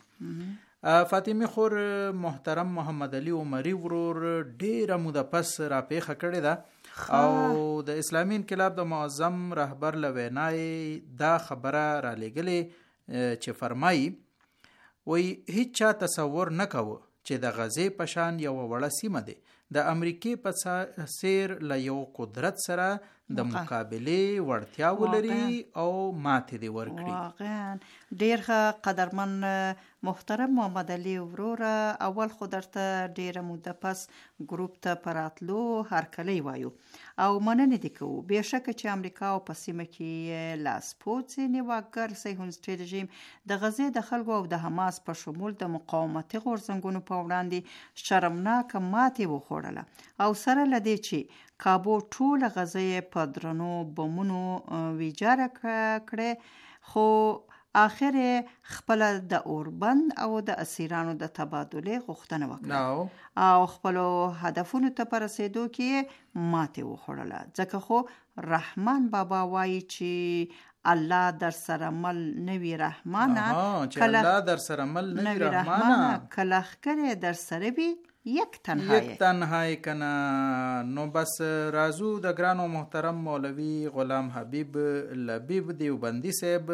فاطمه خور محترم محمد علي عمري ورور ډیره موده پس را پیښه کړې ده او د اسلامي انقلاب د معظم رهبر لوینای دا خبره را لګلې چې فرمایي وای هیڅ چا تصور نکوه چې د غزې پشان یو وړه سیمه ده د امریکای په سیر له یو قدرت سره د مقابله وړتیا ولري او ماته دی ورکړي. واقعا ډیر قدرمن محترم محمد علي ورور اول خو درته ډیره موده پس ګروپ ته پراتلو هرکلی وایو او مننه دي کوو. بهشکه چې امریکا او په سیمه کې لاس پوڅې نیواګر صهیونیست رژیم د غزې د خلکو او د حماس په شمول د مقاومتي غورځنګونو په وړاندې شرمناک ماتې وخوړله او سره لدی چې کابو ټول غزې په درنو بمونو ویجاره کړې خو آخر خپل د اوربند او د اسیرانو د تبادله غوښتنه وکړه او خپل هدفونو ته پر رسیدو کې ماته وخوړله. ځکه خو رحمان بابا وایي چې الله در سره مل نوی رحمانه چې الله در سره مل نوی رحمانه کله خکره در سره بی یک تنهایی یک تنهایی کنه. نو بس رازو د ګرانو محترم مولوی غلام حبیب لبیب دیوبندی صاحب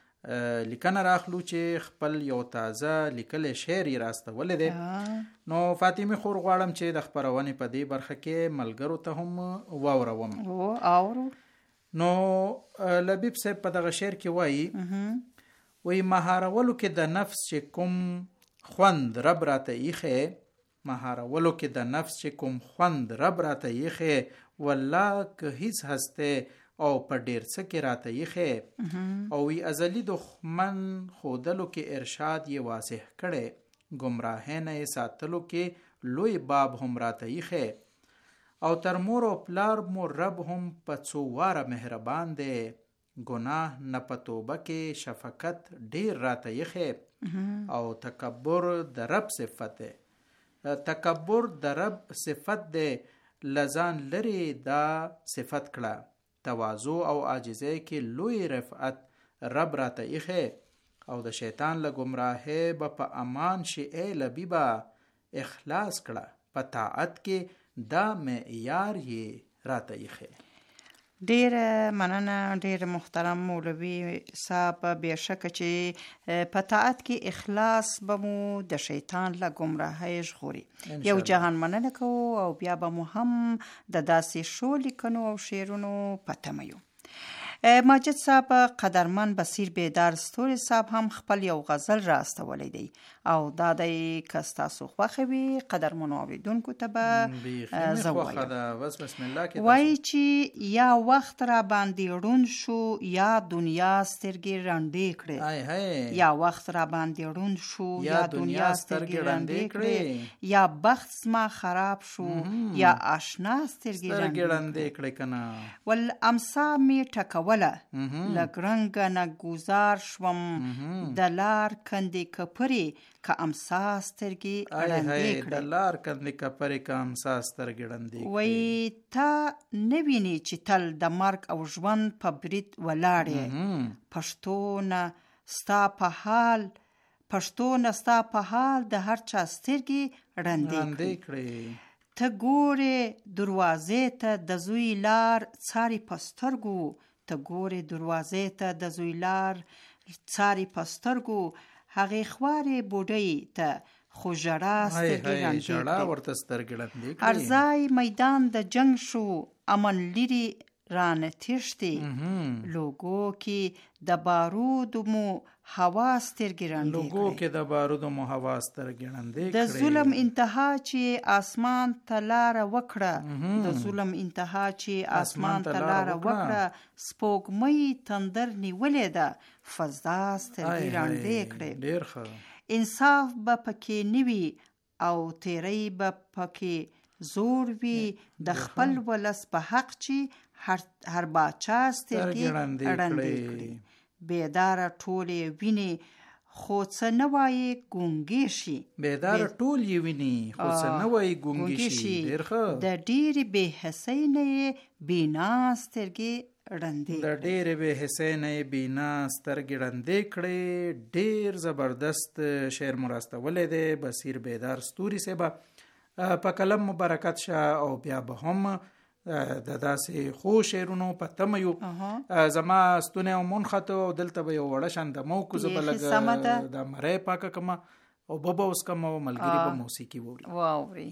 لیکنه راخلو چې خپل یو تازه لیکل شعر راستول دي. نو فاطمه خور غواړم چې د خبرونې په دې برخه کې ملګرو ته هم واوروم. او اورو نو لبیب صاحب په دغه شعر کې وایي وایي مهارولو کې د نفس چې کوم خوند رب راته ایخه مهارولو کې د نفس چې کوم خوند رب راته ایخه والله که هیڅ هسته او په ډیر څه کې راته یخه او وی ازلی دښمن خودلو کې ارشاد یې واضح کړي گمراه نه ساتلو کې لوی باب هم راته یخه او تر مور او پلار مو رب هم په څو واره مهربان دی گناه نه په توبه کې شفقت ډیر راته یخه او تکبر د رب صفت دی تکبر د رب صفت دی لزان لري دا صفت کړه تواضع او عاجزۍ کې لوی رفعت رب راته ایخه او د شیطان له گمراهۍ به په امان شي ای لبیبا اخلاص کړه په طاعت کې دا معیار یې راته ایخه. ډیر مننه ډیر محترم مولوی صاحب. بهشکه چې په طاعت کې اخلاص به مو د شیطان له گمراهۍ ژغوري. یو جهان مننه کوو او بیا به مو هم د داسې شو لیکنو او شعرونو په تمه یو. ماجد صاحب قدرمن بصیر بیدار ستوري صاحب هم خپل یو غزل را استولی دی او دا د کستاسو خوخوي قدرمن اوریدونکو ته به زوایي وای چې یا وخت را باندې رون شو یا دنیا سترګې رانډې کړې یا وخت را باندې رون شو یا دنیا سترګې رانډې کړې یا بخت ما خراب شو یا آشنا سترګې رانډې کړې کنه ول امسا می ټکو ولا لګرنګ نه گزار شوم د لار کندې کپري که امسا سترګې اړندې کړې د لار کندې کپري که امسا سترګې اړندې وای تا نویني چې تل د مرګ او ژوند په برید ولاړې پښتو نه ستا په حال پښتو نه ستا په حال د هر چا سترګې اړندې کړې. ته ګورې دروازې ته د زوی لار څاري پسترګو ته ګورې دروازې ته د زوی لار څاري پسترګو هغې خوارې بوډۍ ته خو ژړا سترګې ژړا ورته سترګې ړندې کړې. هر ځای میدان د جنګ شو امن لري رانه تښتي لوګو کې د بارودو مو هوا سترګې ړندې لوګو کې د بارودو مو هوا سترګې ړندې د ظلم انتها چې آسمان ته لاره وکړه د ظلم انتها چې آسمان ته لاره وکړه سپوږمۍ تندر نیولې ده فضا سترګې ړندې کړې ډېر ښه انصاف به پکې نه وي او تیری به پکې زور وي د خپل ولس په حق چې هر هر باچا سترګې ړندې کړي بیداره ټولې ویني خو څه نه وایي ګونګې شي بیداره ټول یې ویني خو څه نه وایي ګونګې شي ډېر ښه د ډېرې بې حسۍ نه یې بینا سترګې ړندې د ډېرې بې حسۍ نه یې بینا سترګې ړندې کړې ډېر زبردست شعر مو راستولی دی بصیر بیدار ستوري صاحبه په قلم مبارکت شه او بیا به هم د داسې خو شعرونو په تمه یو زما ستونی او منخته او دلته به یو وړه شندمه وکړو زه به لږ د مرۍ پاکه کړمه او به به اوس کړم او ملګري به موسیقي واوري واوري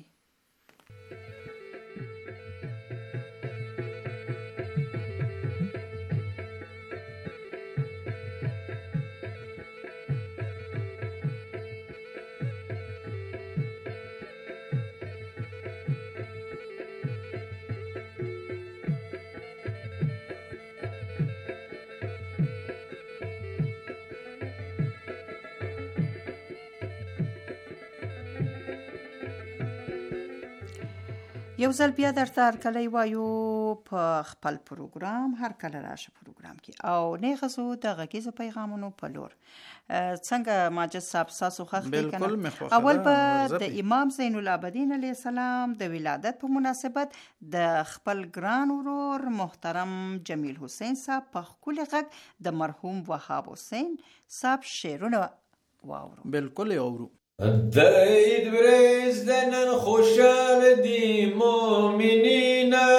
یو ځل بیا درته هرکلی وایو په خپل پروګرام هر کله راشه پروګرام کې او نیغزو د غږیزو پیغامونو په لور څنګه ماجد صاحب ساسو خخ دی کنه اول به د امام زین العابدین علیه السلام د ولادت په مناسبت د خپل ګران ورور محترم جمیل حسین صاحب په ښکلي غږ د مرحوم وهاب حسین صاحب شعرونه واورو بالکل اورو د عید ورځ د نن خوشحاله دي مؤمنینا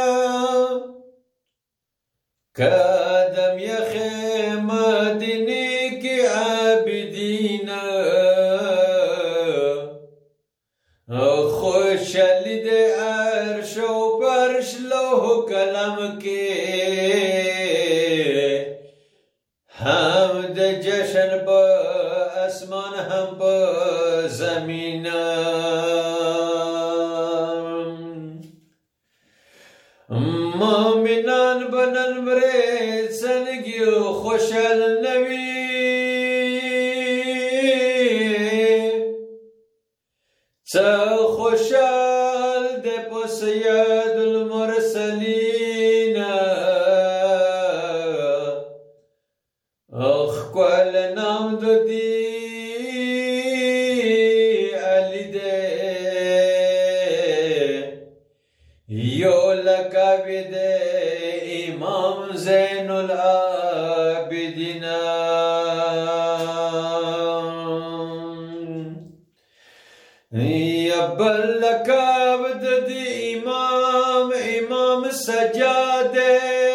قدم یخې مدینې کې عابدینا خوشحالي د عرش او فرش لوح قلم کې هم د جشن په اسمان هم په زمین مومنان بنن برید سنگیو خوشحال نوی چه خوشحال ده پس سید المرسلین اخ کل نام دو دی لقب امام زین العابدین یا بل لقب د امام امام سجاده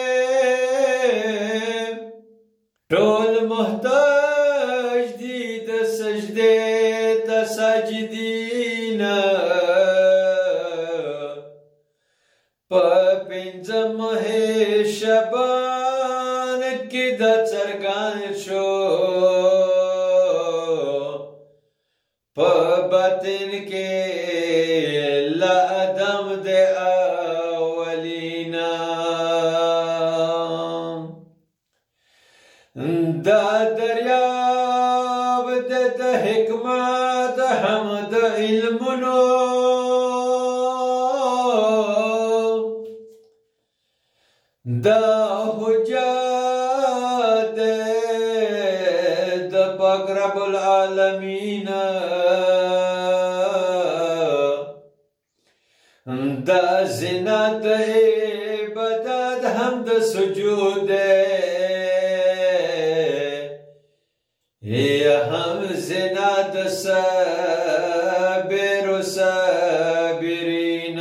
ټول محتاج دي د سجده د ساجدین پنځم شبان کې د څرګند شو په باطن کې لا ادم د اولینا دا دریاب د حکمت هم د علمونو دا حجت د پاک رب العالمین دا زینت عبادت هم د سجود یا هم زینت صبر و صابرین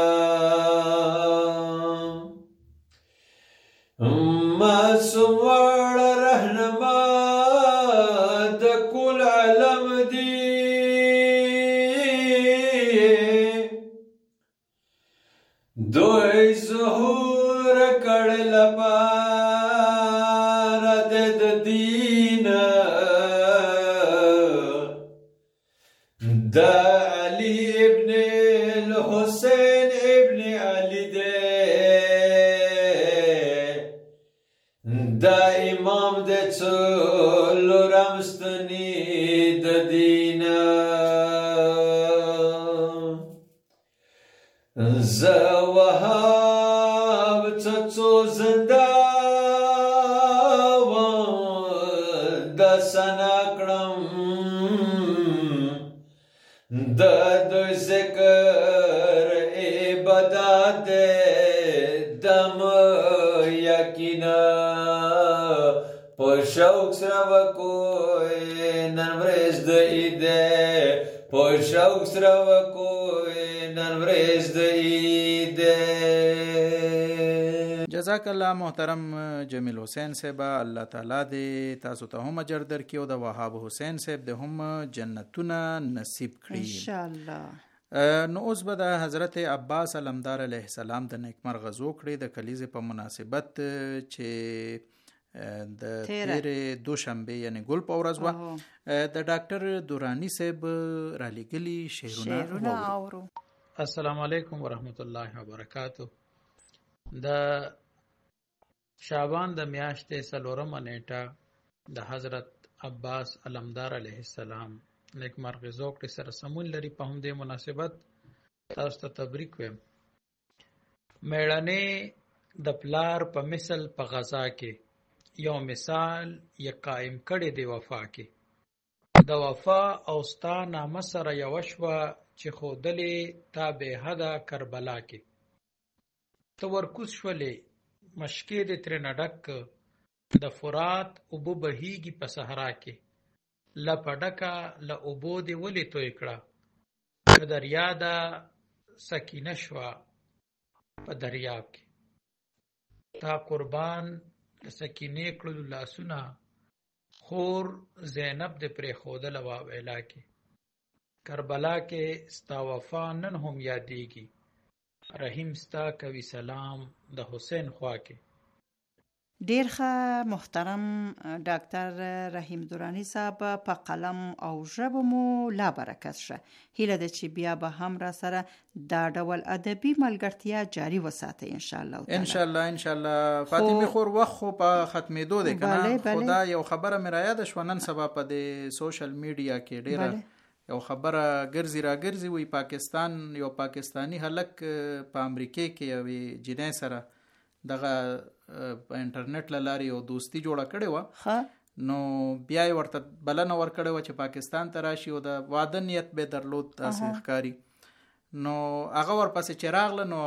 معصوم وړ رهنما د کل علم دی دوی ظهور کړل څلورم ستنې د دینه زه وهاب څڅو زنده د سنا کړم د دوی ذکر عبادت دم یقینا په شوق سره وکوي نن ورځ د عید په شوق سره وکوي نن ورځ د عید. جزاک الله محترم جمیل حسین صاحب، الله تعالی دې تاسو ته هم اجر درکړي او د وهاب حسین صاحب د هم جنتونه نصیب کړي ان شاء الله. نو اوس به د حضرت عباس علمدار علیه السلام د نیکمرغه زوکړې د کلیزې په مناسبت چې د تیرې دوشنبه یعنی ګل په ورځ و د ډاکټر دورانی صاحب را لګلی شعرونه اورو. السلام علیکم ورحمت الله وبرکاتہ. د شعبان د میاشتې څلورمه نیټه د حضرت عباس علمدار علیه السلام نیکمرغه زوکړې سره سمون لري. په همدې مناسبت تاسو ته تبریک وایم. میړنې د پلار په مثل په غزا کې یو مثال یې قائم کړی دی وفا کې. د وفا او ستا نامه سره یوه شوه چې ښودلې تا بې حده کربلا کې. ته ورکوز شولې مشکې دې ترېنه ډک د فرات اوبه بهیږي په صحرا کې. لپه ډکه له اوبو دې ولې توی کړه که دریا ده سکینه شوه په دریاب کې. تا قربان د سکینې کړلو لاسونه خور زینب دې پرېښودله واویلا کې. کربلا کې ستا وفا نن هم یادېږي. رحیم ستا کوي سلام د حسین خوا کې. ډیر ښه محترم ډاکټر رحیم دورانی صاحب، په قلم او ژبه مو لا برکت شه. هیله ده چې بیا به هم را سره دا ډول ادبي ملګرتیا جاری وساتئ ان شاء الله تعالی. ان شاء الله ان شاء الله. فاطمه خور وخت خو په ختمېدو دی کنه. خدا یو خبره مې را یاد شو نن سبا په د سوشل میډیا کې ډیره یو خبره ګرځي را ګرځي وي پاکستان یو پاکستانی هلک په امریکا کې یو جنۍ سره دغه په انټرنیټ لاري او دوستی جوړه کړې و. نو بیا ورته بلنه ور کړې و چې پاکستان ته راشي او د واده نیت به درلود تاسو ښکاری. نو هغه ورپسې چراغ له نو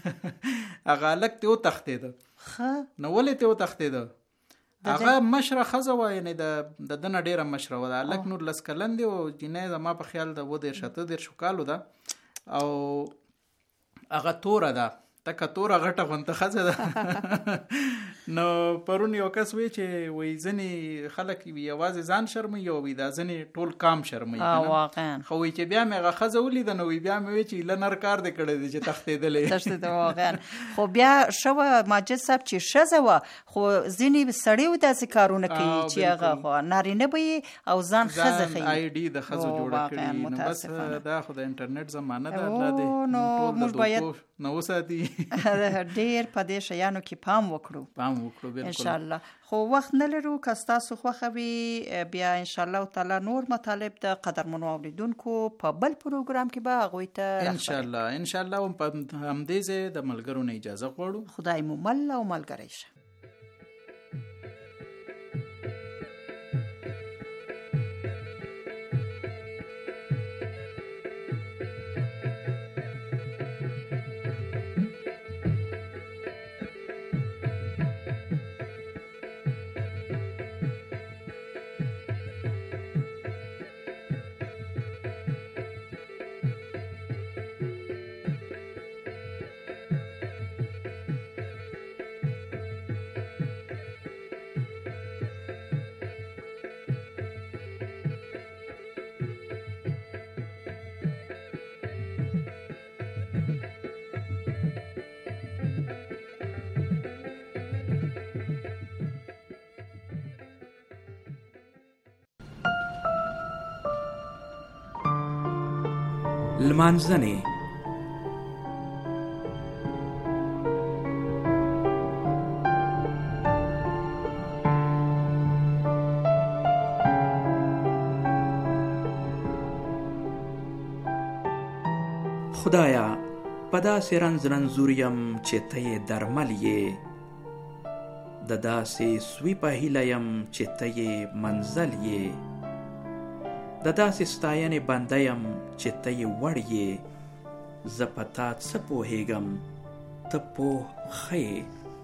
هغه لک ته تختید. نو ولې ته تختید؟ هغه مشره خزه و یعنی د د دنه ډیره مشره و. د لک نور لس کلند او جنې زما په خیال د و د شته د شکالو ده او هغه توره ده تک توره غټه غونته خزه ده. نو پرون یو کس وی چې وای ځنی خلک یوازې ځان شرمي او وی دا ځنی ټول کام شرمي. واقعا خو وی چې بیا مې غخزه ولید نو وی بیا مې وی چې لنر کار دې کړی دی چې تختیدلې تختیدل. واقعا خو بیا شو ماجد صاحب چې شزه و خو ځنی سړی و داسې کارونه کوي چې هغه خو نارینه به او ځان خزه خي آی ډی د خزه جوړ کړی. نو بس دا خو د انټرنیټ زمانه ده. الله دې نو موږ باید نو وساتي ډیر په دې شیانو کې پام وکړو. پام وکړو بالکل ان شاء الله. خو وخت نه لرو که تاسو خوښه وي بیا ان شاء الله تعالی نور مطالب د قدرمنو اوریدونکو په بل پروګرام کې به هغوی ته ان شاء الله ان شاء الله هم همدې ځای د ملګرو نه اجازه غواړو. خدای مو مل او ملګری شه. لمانځنې خدایا په داسې رنځ رنځور یم چې ته یې درمل یې، د داسې سوي په هیله یم چې ته یې منزل یې، د داسې ستاینې بنده یم چې ته یې وړ یې، زه په تا څه پوهېږم ته پوه ښه یې.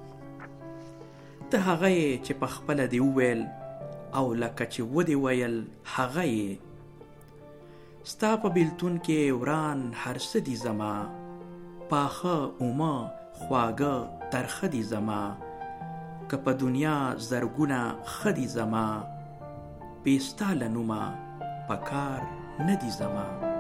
ته هغه یې چې پخپله دې وویل او لکه چې ودې ویل هغه یې. ستا په بیلتون کې وران هر څه دي زما، پاخه اومه خواږه ترخه دي زما، که په دنیا زرګونه ښه دي زما، بې ستا له نومه په کار نه دي زما.